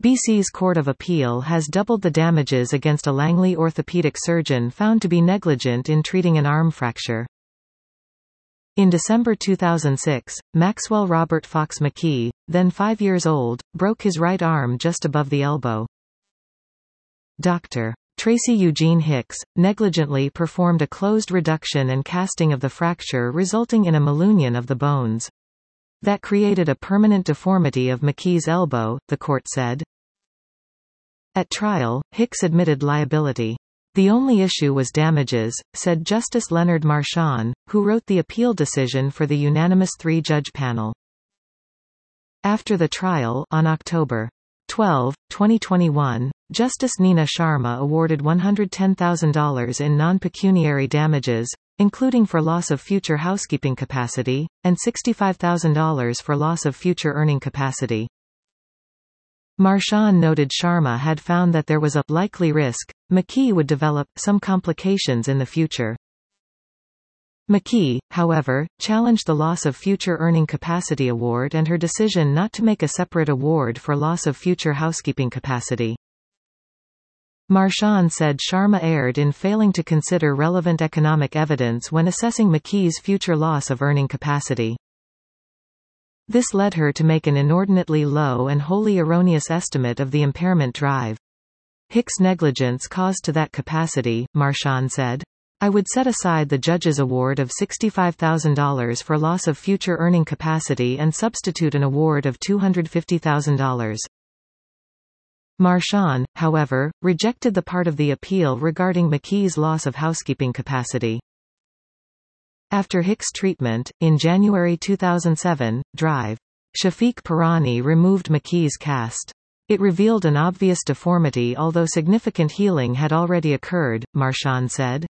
BC's Court of Appeal has doubled the damages against a Langley orthopedic surgeon found to be negligent in treating an arm fracture. In December 2006, Maxwell Robert Fox McKee, then 5 years old, broke his right arm just above the elbow. Dr. Tracy Eugene Hicks, negligently performed a closed reduction and casting of the fracture, resulting in a malunion of the bones. That created a permanent deformity of McKee's elbow, the court said. At trial, Hicks admitted liability. The only issue was damages, said Justice Leonard Marchand, who wrote the appeal decision for the unanimous 3-judge panel. After the trial, on October 12, 2021, Justice Nina Sharma awarded $110,000 in non-pecuniary damages, including for loss of future housekeeping capacity, and $65,000 for loss of future earning capacity. Marchand noted Sharma had found that there was a likely risk McKee would develop some complications in the future. McKee, however, challenged the loss of future earning capacity award and her decision not to make a separate award for loss of future housekeeping capacity. Marchand said Sharma erred in failing to consider relevant economic evidence when assessing McKee's future loss of earning capacity. This led her to make an inordinately low and wholly erroneous estimate of the impairment drive. Hicks' negligence caused to that capacity, Marchand said. I would set aside the judge's award of $65,000 for loss of future earning capacity and substitute an award of $250,000. Marchand, however, rejected the part of the appeal regarding McKee's loss of housekeeping capacity. After Hicks' treatment, in January 2007, Drive. Shafiq Pirani removed McKee's cast. It revealed an obvious deformity although significant healing had already occurred, Marchand said.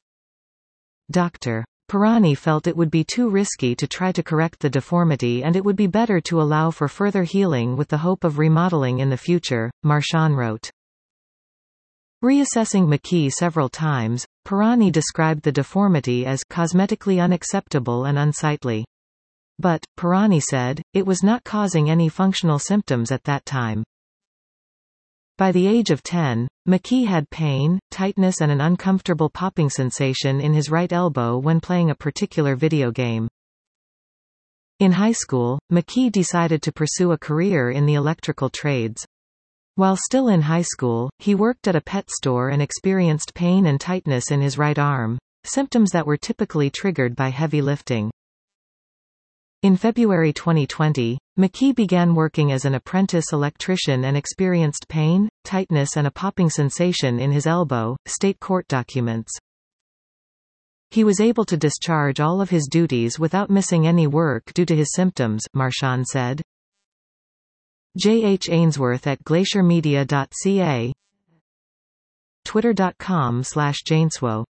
Dr. Pirani felt it would be too risky to try to correct the deformity and it would be better to allow for further healing with the hope of remodeling in the future, Marchand wrote. Reassessing McKee several times, Pirani described the deformity as cosmetically unacceptable and unsightly. But, Pirani said, it was not causing any functional symptoms at that time. By the age of 10, McKee had pain, tightness and an uncomfortable popping sensation in his right elbow when playing a particular video game. In high school, McKee decided to pursue a career in the electrical trades. While still in high school, he worked at a pet store and experienced pain and tightness in his right arm, symptoms that were typically triggered by heavy lifting. In February 2020, McKee began working as an apprentice electrician and experienced pain, tightness and a popping sensation in his elbow, state court documents. He was able to discharge all of his duties without missing any work due to his symptoms, Marchand said. J. H. Ainsworth at glaciermedia.ca, twitter.com/Jainswo